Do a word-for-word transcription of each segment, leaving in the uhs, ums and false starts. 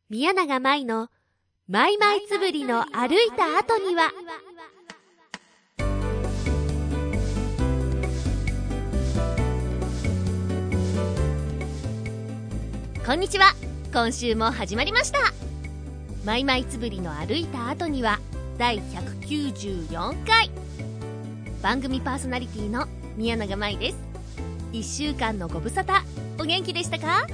宮永舞のマイマイつぶりの歩いた後には。こんにちは。今週も始まりました。マイマイつぶりの歩いた後にはだいひゃくきゅうじゅうよんかい。番組パーソナリティの宮永舞です。いっしゅうかんのご無沙汰、お元気でしたか？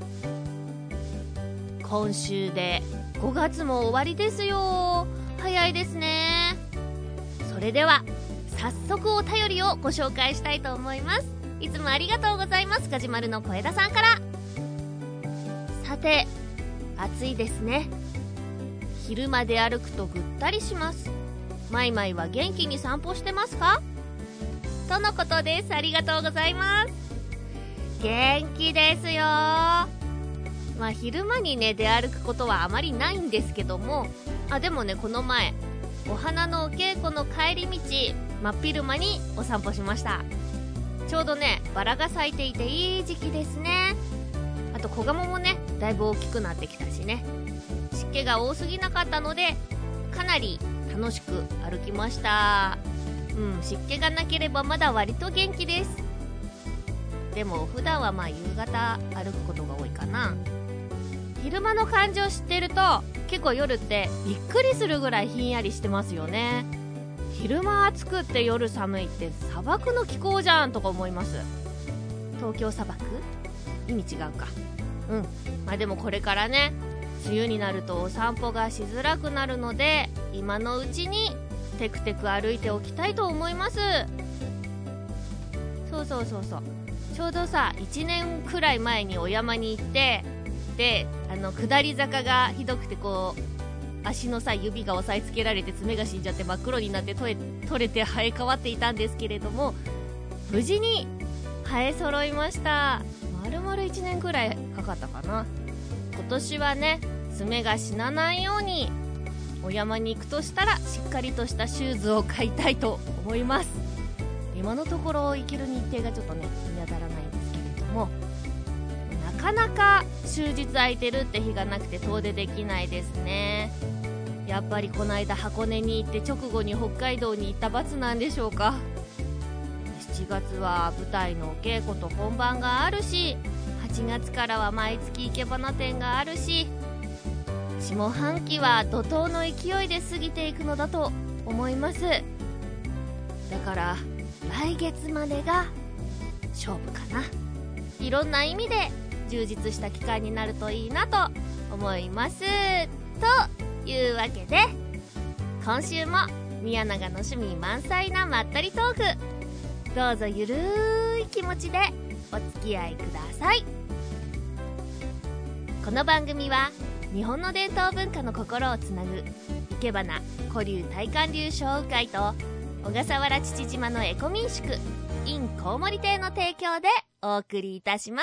今週でごがつも終わりですよ。早いですね。それでは早速お便りをご紹介したいと思います。いつもありがとうございます。ガジュマルの小枝さんから。さて、暑いですね。昼まで歩くとぐったりします。マイマイは元気に散歩してますか？とのことです。ありがとうございます。元気ですよ。まあ昼間にね出歩くことはあまりないんですけども、あでもねこの前お花のお稽古の帰り道真っ昼間にお散歩しました。ちょうどねバラが咲いていていい時期ですね。あと子ガモもねだいぶ大きくなってきたしね、湿気が多すぎなかったのでかなり楽しく歩きました。うん、湿気がなければまだ割と元気です。でも普段はまあ夕方歩くことが多いかな。昼間の感じを知ってると結構夜ってびっくりするぐらいひんやりしてますよね。昼間暑くって夜寒いって砂漠の気候じゃんとか思います。東京砂漠？意味違うか。うん、まあでもこれからね梅雨になるとお散歩がしづらくなるので今のうちにテクテク歩いておきたいと思います。そうそうそうそう、ちょうどさいちねんくらい前にお山に行って、であの下り坂がひどくてこう足のさ指が押さえつけられて爪が死んじゃって真っ黒になって取れ、取れて生え変わっていたんですけれども、無事に生え揃いました。丸々いちねんくらいかかったかな。今年はね爪が死なないようにお山に行くとしたらしっかりとしたシューズを買いたいと思います。今のところ行ける日程がちょっとね見当たらないんですけれども、なかなか終日空いてるって日がなくて遠出できないですね。やっぱりこの間箱根に行って直後に北海道に行った罰なんでしょうか。しちがつは舞台のお稽古と本番があるし、はちがつからは毎月生け花展があるし、下半期は怒涛の勢いで過ぎていくのだと思います。だから来月までが勝負かな。いろんな意味で充実した期間になるといいなと思います。というわけで今週も宮永の趣味満載なまったりトーク、どうぞゆるい気持ちでお付き合いください。この番組は日本の伝統文化の心をつなぐいけばな古流大観流商雨会と小笠原父島のエコ民宿 in コウモリ亭の提供でお送りいたします。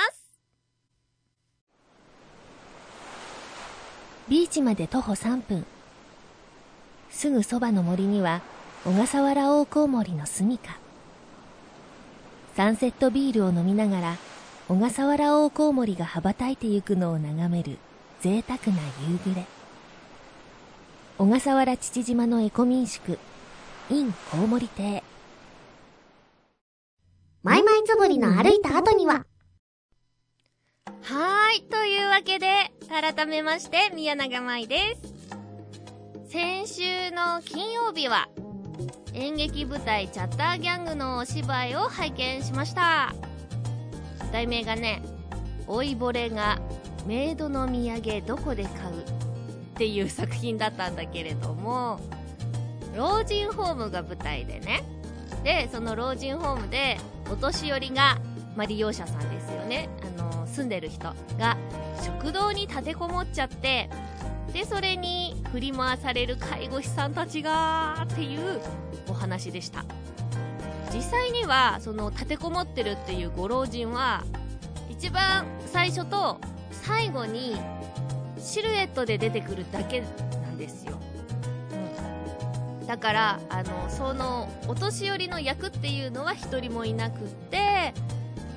ビーチまで徒歩さんぷん、すぐそばの森には小笠原大コウモリの住処。サンセットビールを飲みながら小笠原大コウモリが羽ばたいてゆくのを眺める贅沢な夕暮れ。小笠原父島のエコ民宿 in コウモリ亭。マイマイつぶりの歩いた後には。はーい、というわけで改めまして宮永舞です。先週の金曜日は演劇舞台チャッターギャングのお芝居を拝見しました。題名がね、老いぼれがメイドの土産どこで買うっていう作品だったんだけれども、老人ホームが舞台でね、でその老人ホームでお年寄りが、まあ、利用者さんですよね、あの住んでる人が食堂に立てこもっちゃって、でそれに振り回される介護士さんたちがっていうお話でした。実際にはその立てこもってるっていうご老人は一番最初と最後にシルエットで出てくるだけなんですよ、うん、だからあのそのお年寄りの役っていうのは一人もいなくって、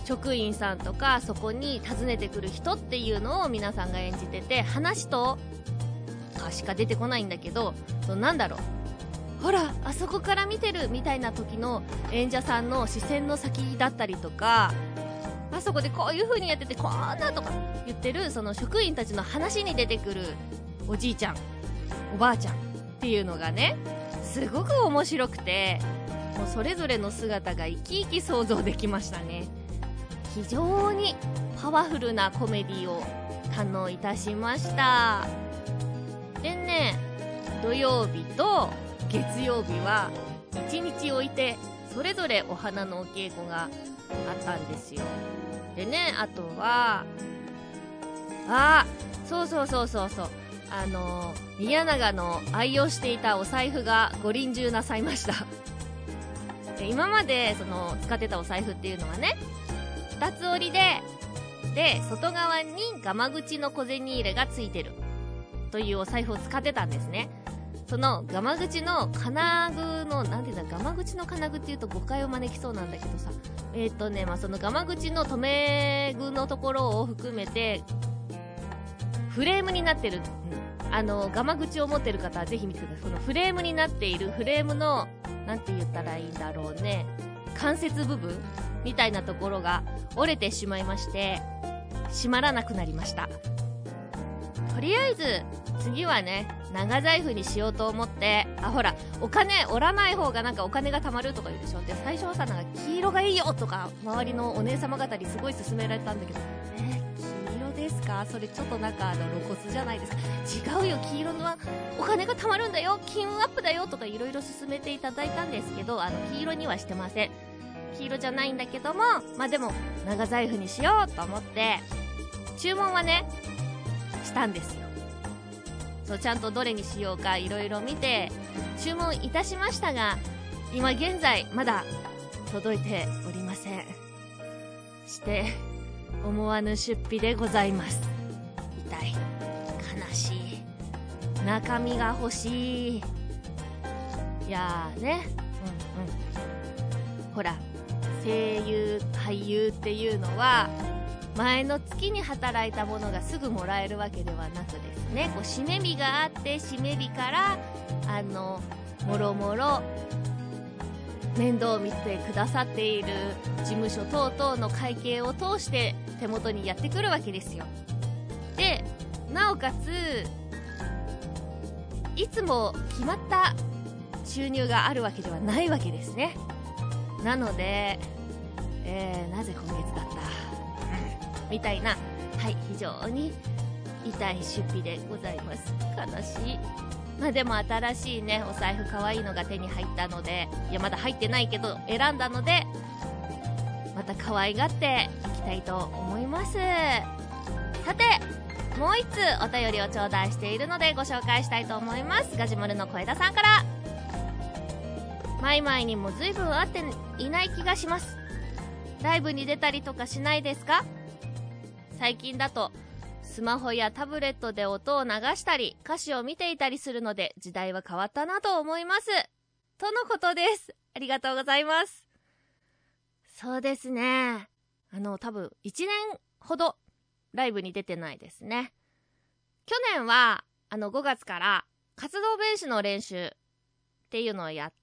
職員さんとかそこに訪ねてくる人っていうのを皆さんが演じてて、話とかしか出てこないんだけど、なんだろう、ほらあそこから見てるみたいな時の演者さんの視線の先だったりとか、あそこでこういう風にやっててこんなとか言ってるその職員たちの話に出てくるおじいちゃんおばあちゃんっていうのがね、すごく面白くて、もうそれぞれの姿が生き生き想像できましたね。非常にパワフルなコメディを堪能いたしました。でね、土曜日と月曜日はいちにち置いてそれぞれお花のお稽古があったんですよ。でね、あとはあそうそうそうそうそうあの宮永の愛用していたお財布がご臨終なさいました。で今までその使ってたお財布っていうのはね、ふたつ折りでで外側にガマ口の小銭入れがついてるというお財布を使ってたんですね。そのガマ口の金具のなんていうんだ、ガマ口の金具っていうと誤解を招きそうなんだけどさ、えっ、ー、とねまあそのガマ口の留め具のところを含めてフレームになってる、うん、あのガマ口を持ってる方はぜひ見てください。そのフレームになっているフレームのなんて言ったらいいんだろうね、関節部分みたいなところが折れてしまいまして閉まらなくなりました。とりあえず次はね長財布にしようと思って、あほらお金折らない方がなんかお金が貯まるとか言うでしょ。で最初はさ、なんか黄色がいいよとか周りのお姉様方にすごい勧められたんだけど、えー、黄色ですか、それちょっとなんかあの露骨じゃないですか。違うよ、黄色のはお金が貯まるんだよ、金運アップだよとかいろいろ勧めていただいたんですけど、あの黄色にはしてません。黄色じゃないんだけども、まあでも長財布にしようと思って注文はねしたんですよ。そうちゃんとどれにしようかいろいろ見て注文いたしましたが、今現在まだ届いておりません。して思わぬ出費でございます。痛い、悲しい、中身が欲しい。いやーね、うんうん、ほら声優俳優っていうのは前の月に働いたものがすぐもらえるわけではなくですね、こう締め日があって、締め日からあのもろもろ面倒を見てくださっている事務所等々の会計を通して手元にやってくるわけですよ。でなおかついつも決まった収入があるわけではないわけですね。なので、えー、なぜ今月だったみたいな、はい、非常に痛い出費でございます。悲しい。まあでも新しいねお財布可愛いのが手に入ったので、いやまだ入ってないけど選んだのでまた可愛がっていきたいと思います。さてもう一通お便りを頂戴しているのでご紹介したいと思います。ガジュマルの小枝さんから。マイマイにも随分会っていない気がします。ライブに出たりとかしないですか？最近だとスマホやタブレットで音を流したり歌詞を見ていたりするので時代は変わったなと思いますとのことです。ありがとうございます。そうですね、あの多分いちねんほどライブに出てないですね。去年はあのごがつから活動ベースの練習っていうのをやって、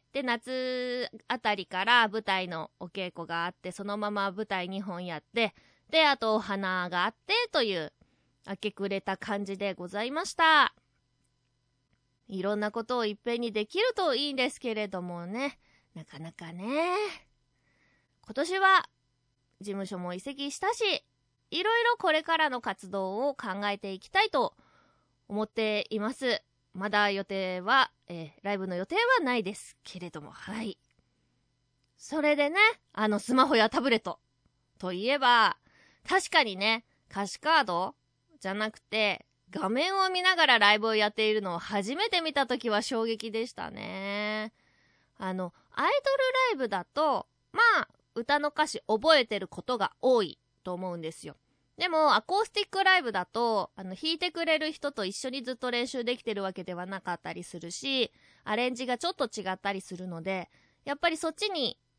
で夏あたりから舞台のお稽古があって、そのまま舞台にほんやって、であとお花があってという明け暮れた感じでございました。いろんなことをいっぺんにできるといいんですけれどもね、なかなかね。今年は事務所も移籍したし、いろいろこれからの活動を考えていきたいと思っています。まだ予定は、えー、ライブの予定はないですけれども、はい。それでね、あのスマホやタブレットといえば、確かにね、歌詞カードじゃなくて画面を見ながらライブをやっているのを初めて見たときは衝撃でしたね。あのアイドルライブだとまあ歌の歌詞覚えてることが多いと思うんですよ。でもアコースティックライブだとあの弾いてくれる人と一緒にずっと練習できてるわけではなかったりするし、アレンジがちょっと違ったりするので、やっぱりそっちに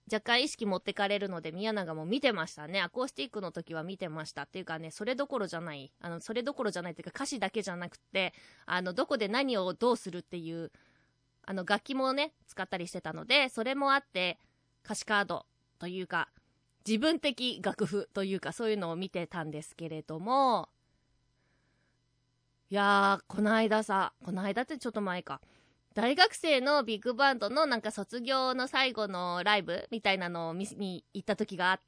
若干意識持ってかれるので、宮永も見てましたね。アコースティックの時は見てました。っていうかね、それどころじゃない。あの、それどころじゃないっていうか、歌詞だけじゃなくて、あの、どこで何をどうするっていう、あの、楽器もね、使ったりしてたので、それもあって、歌詞カードというか、自分的楽譜というか、そういうのを見てたんですけれども、いやー、この間さ、この間ってちょっと前か。大学生のビッグバンドのなんか卒業の最後のライブみたいなのを見に行った時があって、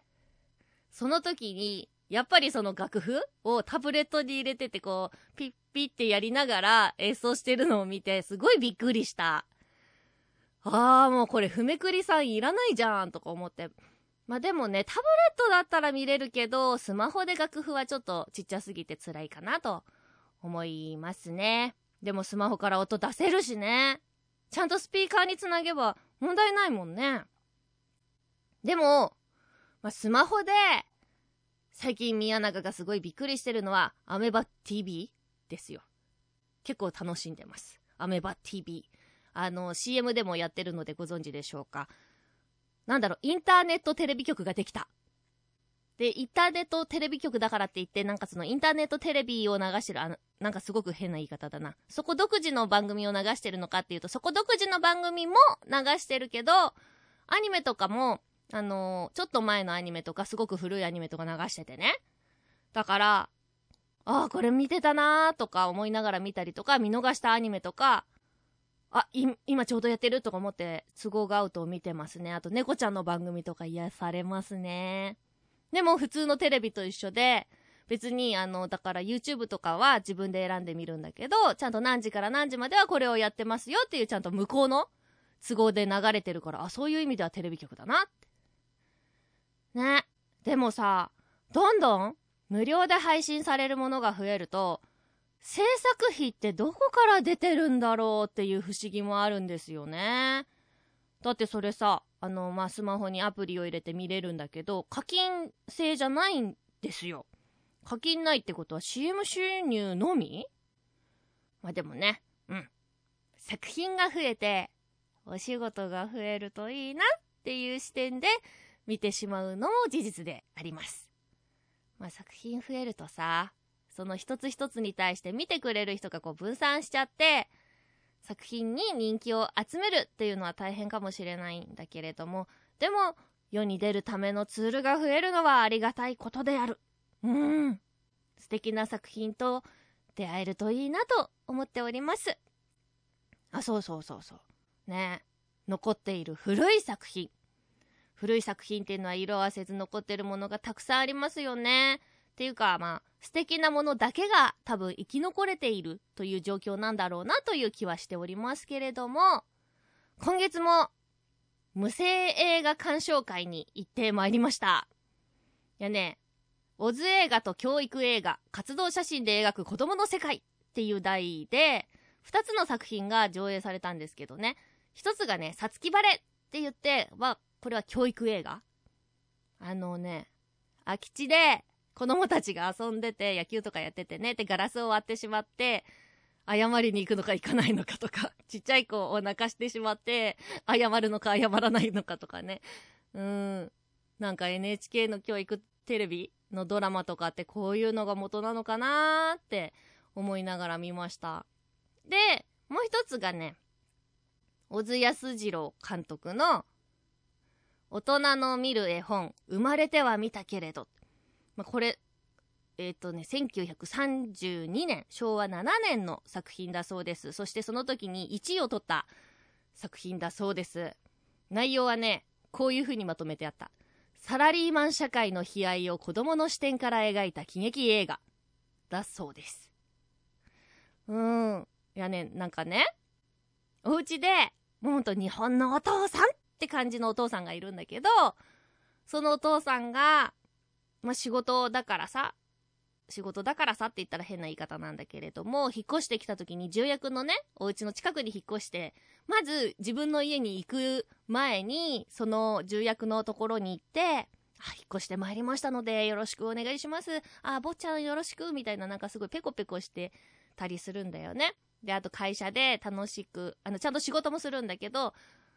その時に、やっぱりその楽譜をタブレットに入れててこう、ピッピッってやりながら演奏してるのを見て、すごいびっくりした。あー、もうこれ、ふめくりさんいらないじゃんとか思って。まあでもね、タブレットだったら見れるけど、スマホで楽譜はちょっとちっちゃすぎて辛いかなと思いますね。でもスマホから音出せるしね。ちゃんとスピーカーにつなげば問題ないもんね。でも、まあ、スマホで最近宮永がすごいびっくりしてるのはアメバ ティーブイ ですよ。結構楽しんでます。アメバ ティーブイ。あの シーエム でもやってるのでご存知でしょうか。なんだろう、インターネットテレビ局ができた。で、インターネットテレビ局だからって言って、なんかそのインターネットテレビを流してる、あの、なんかすごく変な言い方だな。そこ独自の番組を流してるのかっていうと、そこ独自の番組も流してるけど、アニメとかも、あのー、ちょっと前のアニメとか、すごく古いアニメとか流しててね。だから、ああ、これ見てたなーとか思いながら見たりとか、見逃したアニメとか、あ、い、今ちょうどやってるとか思って、都合が合うと見てますね。あと、猫ちゃんの番組とか癒されますね。でも普通のテレビと一緒で、別にあの、だから YouTube とかは自分で選んでみるんだけど、ちゃんと何時から何時まではこれをやってますよっていうちゃんと向こうの都合で流れてるから、あ、そういう意味ではテレビ局だなって。ね。でもさ、どんどん無料で配信されるものが増えると、制作費ってどこから出てるんだろうっていう不思議もあるんですよね。だってそれさ、あの、まあ、スマホにアプリを入れて見れるんだけど、課金制じゃないんですよ。課金ないってことは シーエム 収入のみ？まあ、でもね、うん。作品が増えて、お仕事が増えるといいなっていう視点で見てしまうのも事実であります。まあ、作品増えるとさ、その一つ一つに対して見てくれる人がこう分散しちゃって、作品に人気を集めるっていうのは大変かもしれないんだけれども、でも世に出るためのツールが増えるのはありがたいことである。うーん、素敵な作品と出会えるといいなと思っております。あ、そうそうそうそうね。残っている古い作品、古い作品っていうのは色あせず残ってるものがたくさんありますよね。っていうか、まあ素敵なものだけが多分生き残れているという状況なんだろうなという気はしておりますけれども、今月も無声映画鑑賞会に行ってまいりました。いやね、オズ映画と教育映画、活動写真で描く子供の世界っていう題でふたつの作品が上映されたんですけどね、ひとつがね、さつきバレって言って、まあこれは教育映画。あのね、空き地で子供たちが遊んでて野球とかやっててね、でガラスを割ってしまって謝りに行くのか行かないのかとか、ちっちゃい子を泣かしてしまって謝るのか謝らないのかとかね、うーん、なんか エヌエイチケー の教育テレビのドラマとかってこういうのが元なのかなーって思いながら見ました。でもう一つがね、小津安二郎監督の大人の見る絵本、生まれては見たけれど、まあ、これえっとねせんきゅうひゃくさんじゅうにねん、しょうわななねんの作品だそうです。そしてその時にいちいを取った作品だそうです。内容はね、こういう風にまとめてあった。サラリーマン社会の悲哀を子供の視点から描いた喜劇映画だそうです。うーん、いやね、なんかね、お家でもうほんと日本のお父さんって感じのお父さんがいるんだけど、そのお父さんがまあ、仕事だからさ仕事だからさって言ったら変な言い方なんだけれども、引っ越してきた時に重役のねお家の近くに引っ越して、まず自分の家に行く前にその重役のところに行って、あ、引っ越してまいりましたのでよろしくお願いします、あ、坊ちゃんよろしくみたいな、なんかすごいペコペコしてたりするんだよね。であと会社で楽しくあのちゃんと仕事もするんだけど、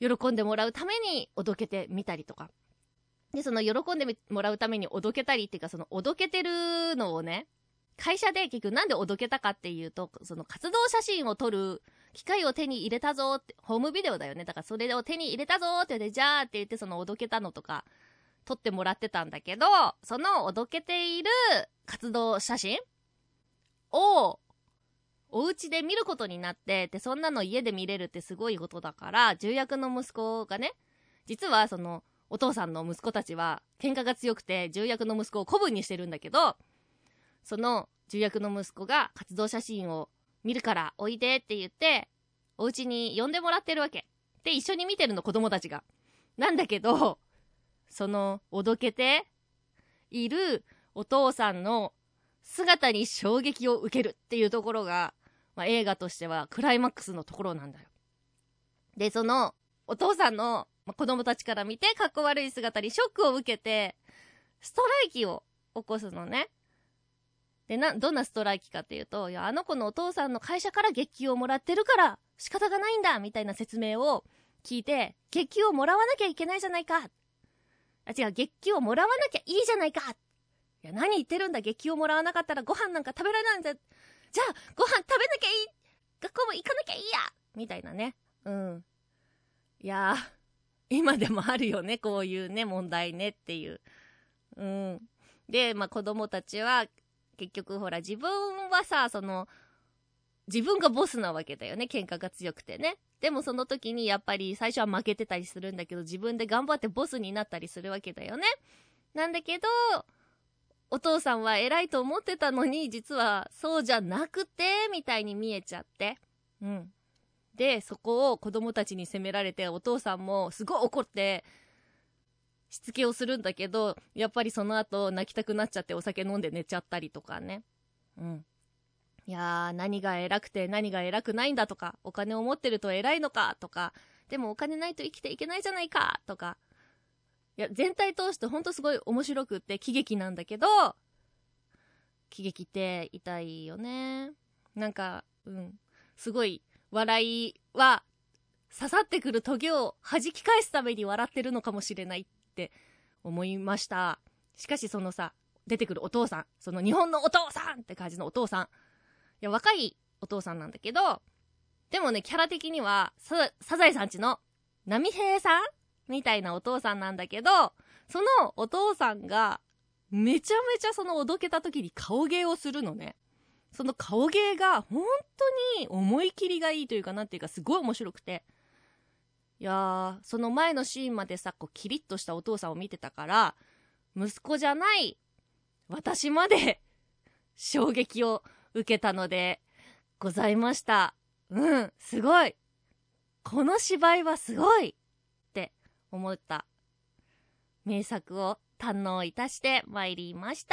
喜んでもらうためにおどけてみたりとか。で、その喜んでもらうためにおどけたりっていうか、そのおどけてるのをね、会社で結局なんでおどけたかっていうと、その活動写真を撮る機械を手に入れたぞって、ホームビデオだよね。だからそれを手に入れたぞって言って、じゃーって言ってそのおどけたのとか撮ってもらってたんだけど、そのおどけている活動写真をお家で見ることになって、で、そんなの家で見れるってすごいことだから、重役の息子がね、実はそのお父さんの息子たちは喧嘩が強くて重役の息子を子分にしてるんだけど、その重役の息子が活動写真を見るからおいでって言ってお家に呼んでもらってるわけで、一緒に見てるの子供たちがなんだけど、そのおどけているお父さんの姿に衝撃を受けるっていうところが、まあ、映画としてはクライマックスのところなんだよ。で、そのお父さんの、まあ、子供たちから見てかっこ悪い姿にショックを受けてストライキを起こすのね。で、な、どんなストライキかっていうと、いや、あの子のお父さんの会社から月給をもらってるから仕方がないんだみたいな説明を聞いて、月給をもらわなきゃいけないじゃないか。あ、違う、月給をもらわなきゃいいじゃないか。いや、何言ってるんだ、月給をもらわなかったらご飯なんか食べられないんだ。じゃあ、ご飯食べなきゃいい。学校も行かなきゃいいやみたいなね。うん。いやー、今でもあるよね、こういうね、問題ねっていう。うん。で、まあ、子供たちは、結局ほら自分はさ、その自分がボスなわけだよね、喧嘩が強くてね。でもその時にやっぱり最初は負けてたりするんだけど、自分で頑張ってボスになったりするわけだよね。なんだけどお父さんは偉いと思ってたのに、実はそうじゃなくてみたいに見えちゃって、うん。でそこを子供たちに責められて、お父さんもすごい怒ってしつけをするんだけど、やっぱりその後泣きたくなっちゃってお酒飲んで寝ちゃったりとかね。うん。いやー、何が偉くて何が偉くないんだとか、お金を持ってると偉いのかとか、でもお金ないと生きていけないじゃないかとか。いや、全体通してほんとすごい面白くって喜劇なんだけど、喜劇って痛いよね。なんか、うん。すごい笑いは刺さってくるトゲを弾き返すために笑ってるのかもしれないって思いました。しかしそのさ、出てくるお父さん、その日本のお父さんって感じのお父さん、いや若いお父さんなんだけど、でもねキャラ的にはサザエさんちの波平さんみたいなお父さんなんだけど、そのお父さんがめちゃめちゃそのおどけた時に顔芸をするのね。その顔芸が本当に思い切りがいいというか、なんていうかすごい面白くて、いやー、その前のシーンまでさ、こうキリッとしたお父さんを見てたから、息子じゃない私まで衝撃を受けたのでございました。うん、すごい、この芝居はすごいって思った名作を堪能いたしてまいりました。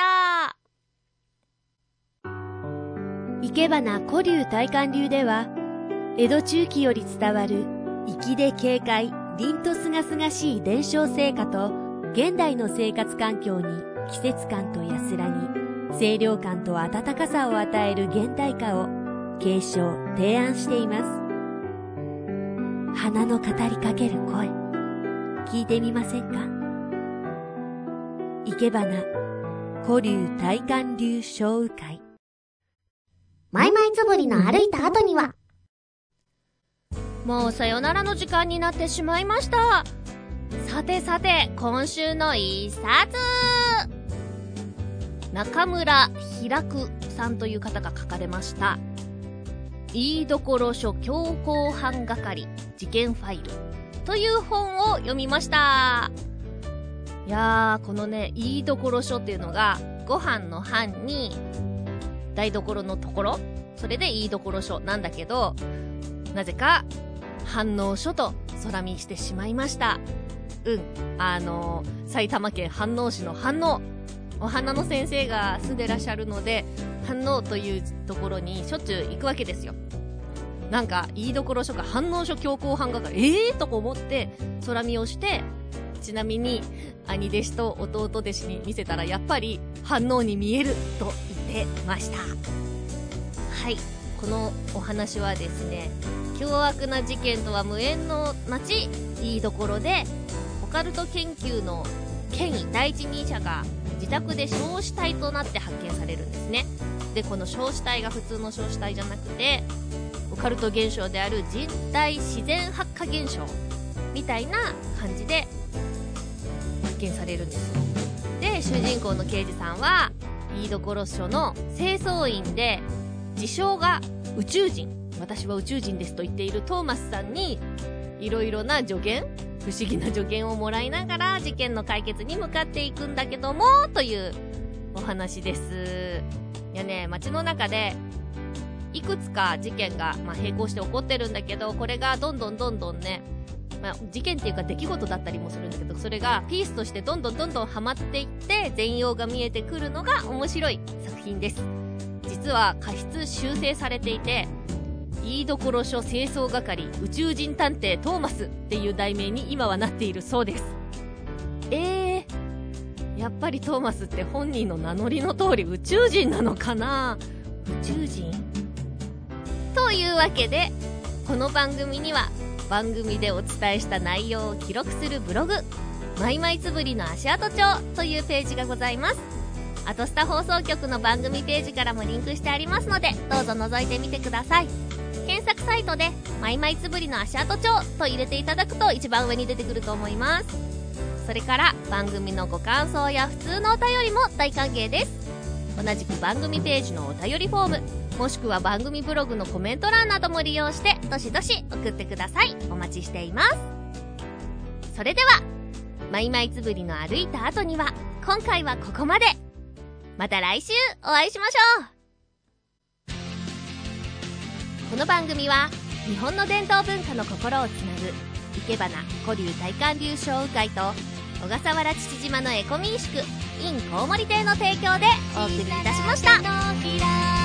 いけばな古流大観流では、江戸中期より伝わる粋で軽快、凛とすがすがしい伝承成果と、現代の生活環境に季節感と安らぎ、清涼感と温かさを与える現代歌を継承・提案しています。花の語りかける声、聞いてみませんか？いけばな古流大観流小雨会。 マイマイつぶりの歩いた後には、 もうさよならの時間になってしまいました。さてさて、今週の一冊、中村開さんという方が書かれましたいいどころ書強行犯係事件ファイルという本を読みました。いやー、このね、いいどころ書っていうのがご飯の飯に台所のところ、それでいいどころ書なんだけど、なぜか飯能書と空見してしまいました。うん、あのー、埼玉県飯能市の飯能、お花の先生が住んでらっしゃるので、飯能というところにしょっちゅう行くわけですよ。なんかいいどころ書か飯能書強行犯係、ええー、とか思って空見をして、ちなみに兄弟子と弟弟子に見せたらやっぱり飯能に見えると言ってました。はい、 このお話はですね、凶悪な事件とは無縁の町いいどころで、オカルト研究の権威第一人者が自宅で焼死体となって発見されるんですね。でこの焼死体が普通の焼死体じゃなくて、オカルト現象である人体自然発火現象みたいな感じで発見されるんですよ。で主人公の刑事さんは飯所署の清掃員で、自称が宇宙人、私は宇宙人ですと言っているトーマスさんにいろいろな助言、不思議な助言をもらいながら事件の解決に向かっていくんだけども、というお話です。いやね、街の中でいくつか事件が、まあ、並行して起こってるんだけど、これがどんどんどんどんね、まあ、事件っていうか出来事だったりもするんだけど、それがピースとしてどんどんどんどんハマっていって全容が見えてくるのが面白い作品です。実は過失修正されていて、飯所署清掃係宇宙人探偵トーマスっていう題名に今はなっているそうです。えー、やっぱりトーマスって本人の名乗りの通り宇宙人なのかな。宇宙人というわけで、この番組には番組でお伝えした内容を記録するブログ、マイマイつぶりの足跡帳というページがございます。アトスタ放送局の番組ページからもリンクしてありますので、どうぞ覗いてみてください。検索サイトでマイマイつぶりの足跡帳と入れていただくと一番上に出てくると思います。それから番組のご感想や普通のお便りも大歓迎です。同じく番組ページのお便りフォーム、もしくは番組ブログのコメント欄なども利用してどしどし送ってください。お待ちしています。それではマイマイつぶりの歩いた後には今回はここまで。また来週お会いしましょう。この番組は日本の伝統文化の心をつなぐいけばな古流大観流商雨会と小笠原父島のエコ民宿 in コウモリ亭の提供でお送りいたしました。